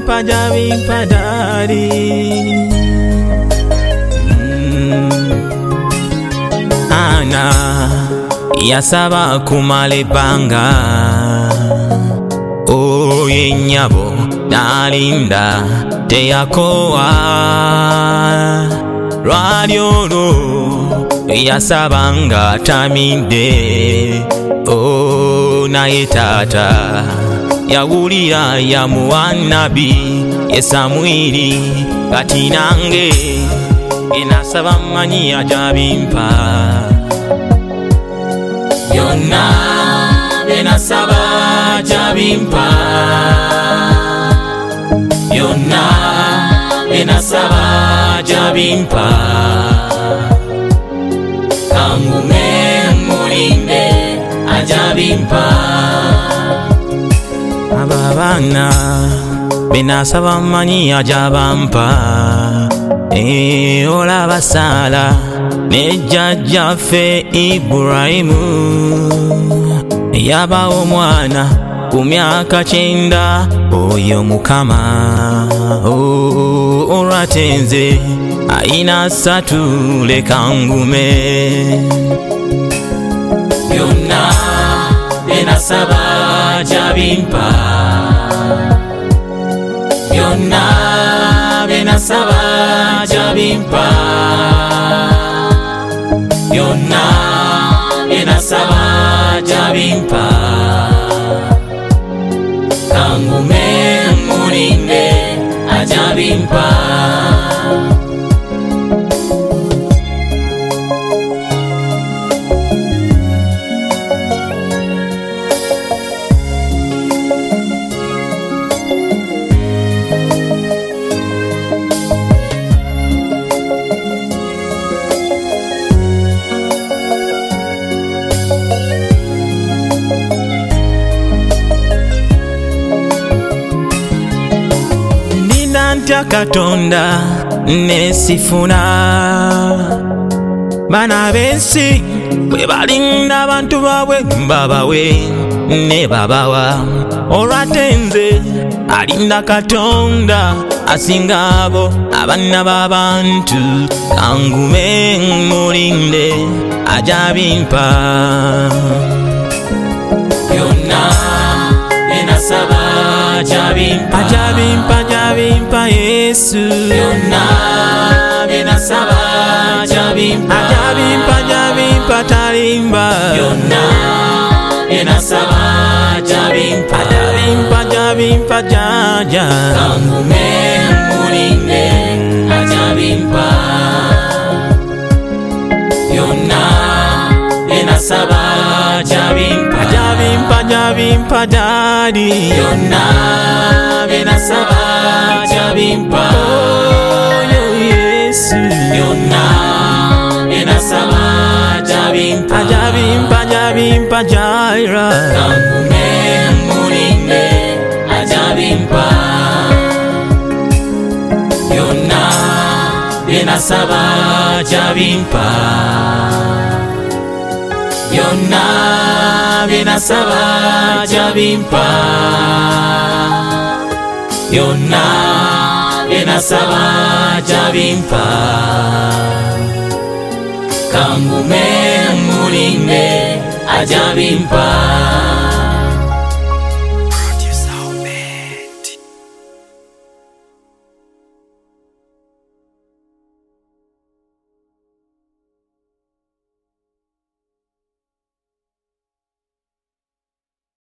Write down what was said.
jabimpa daddy. Ana yasaba kumala ebbanga oye nnyabo nalinda teyakowa lwali olwo yasaba nga atamidde naye taata yawulira yamuwa nnabi ye Samwiri kati nange enasaba mmanyi ajabimpa byonna benasaba jabimpa byonna benasaba jabimpa kangume mulinde ajabimpa abaana benasaba mmanyi ajabampa olaba Sala ne jjajjaffe Iburayimu yabawo omwana ku myaka 9 oyo Mukama olwate nze ayina 3 leka ngume byonna benasaba jabimpa byonna benasaba jabimpa byonna benasaba jabimpa kangume mulinde ajabimpa ntya Katonda nesifuna bana b'ensi bwe balinda abantu baabwe babawe ne babawa olwate nze alinda Katonda asinga abo abaana b'abantu kangume mulinde ajabimpa byonna benasaba jabimpa jabimpa jabimpa Yesu byonna benasaba jabimpa jabimpa jabimpa talimba byonna benasaba jabimpa jabimpa jabimpa jaja kangume mulinde ajabimpa byonna benasaba jabimpa jabimpa jabimpa daddy byonna benasaba jabimpa oyo Yesu byonna benasaba jabimpa jabimpa jabimpa jaira kangume mulinde ajabimpa byonna benasaba jabimpa byonna benasaba jabimpa byonna benasaba jabimpa kangume mulinde ajabimpa